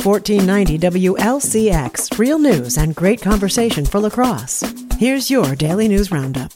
1490 WLCX, real news and great conversation for La Crosse. Here's your Daily News Roundup.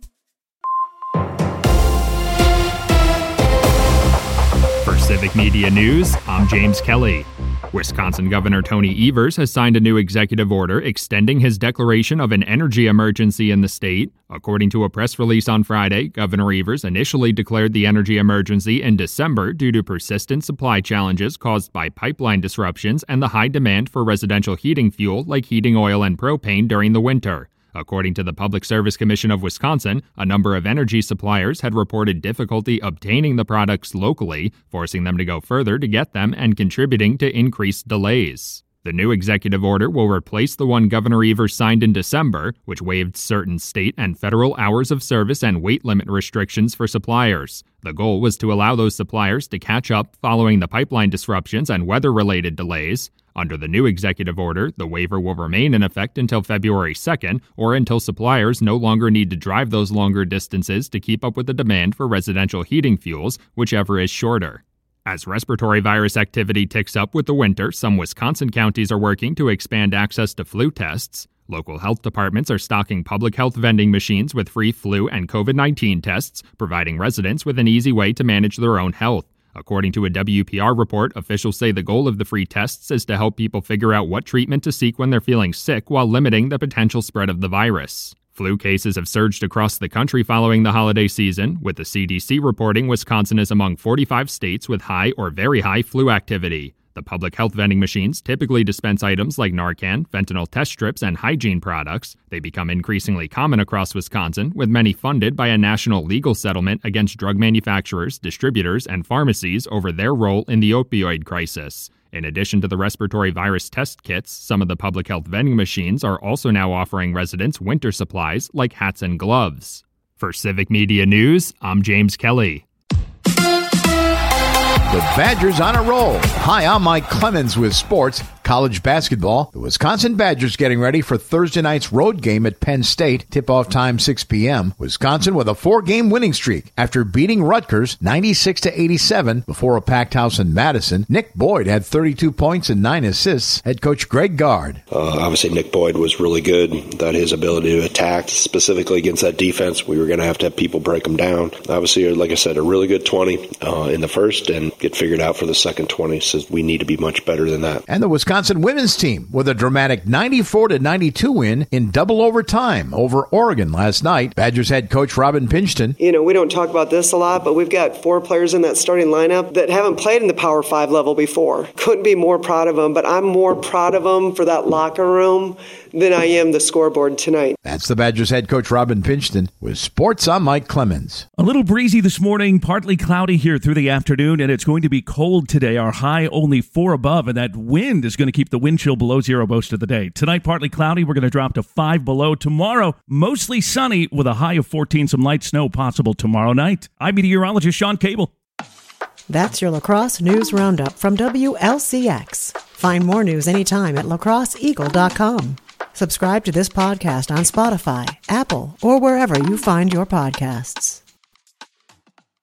For Civic Media News, I'm James Kelly. Wisconsin Governor Tony Evers has signed a new executive order extending his declaration of an energy emergency in the state. According to a press release on Friday, Governor Evers initially declared the energy emergency in December due to persistent supply challenges caused by pipeline disruptions and the high demand for residential heating fuel like heating oil and propane during the winter. According to the Public Service Commission of Wisconsin, a number of energy suppliers had reported difficulty obtaining the products locally, forcing them to go further to get them and contributing to increased delays. The new executive order will replace the one Governor Evers signed in December, which waived certain state and federal hours of service and weight limit restrictions for suppliers. The goal was to allow those suppliers to catch up following the pipeline disruptions and weather-related delays. Under the new executive order, the waiver will remain in effect until February 2nd, or until suppliers no longer need to drive those longer distances to keep up with the demand for residential heating fuels, whichever is shorter. As respiratory virus activity ticks up with the winter, some Wisconsin counties are working to expand access to flu tests. Local health departments are stocking public health vending machines with free flu and COVID-19 tests, providing residents with an easy way to manage their own health. According to a WPR report, officials say the goal of the free tests is to help people figure out what treatment to seek when they're feeling sick while limiting the potential spread of the virus. Flu cases have surged across the country following the holiday season, with the CDC reporting Wisconsin is among 45 states with high or very high flu activity. The public health vending machines typically dispense items like Narcan, fentanyl test strips, and hygiene products. They become increasingly common across Wisconsin, with many funded by a national legal settlement against drug manufacturers, distributors, and pharmacies over their role in the opioid crisis. In addition to the respiratory virus test kits, some of the public health vending machines are also now offering residents winter supplies like hats and gloves. For Civic Media News, I'm James Kelly. The Badgers on a roll. Hi, I'm Mike Clemens with sports. College basketball. The Wisconsin Badgers getting ready for Thursday night's road game at Penn State. Tip-off time 6 p.m. Wisconsin with a 4-game winning streak after beating Rutgers 96-87 before a packed house in Madison. Nick Boyd had 32 points and 9 assists. Head coach Greg Gard. Obviously, Nick Boyd was really good. That his ability to attack, specifically against that defense, we were going to have people break them down. Obviously, like I said, a really good 20 in the first and get figured out for the second 20. So we need to be much better than that. And the Wisconsin women's team with a dramatic 94-92 win in double overtime over Oregon last night. Badgers head coach Robin Pinchton. We don't talk about this a lot, but we've got 4 players in that starting lineup that haven't played in the Power 5 level before. Couldn't be more proud of them, but I'm more proud of them for that locker room than I am the scoreboard tonight. That's the Badgers head coach Robin Pinchton. With sports, I'm Mike Clemens. A little breezy this morning, partly cloudy here through the afternoon, and it's going to be cold today. Our high only 4 above, and that wind is going to keep the wind chill below 0 most of the day. Tonight, partly cloudy. We're going to drop to 5 below. Tomorrow, mostly sunny with a high of 14. Some light snow possible tomorrow night. I'm meteorologist Sean Cable. That's your La Crosse News Roundup from WLCX. Find more news anytime at lacrosseeagle.com. Subscribe to this podcast on Spotify, Apple, or wherever you find your podcasts.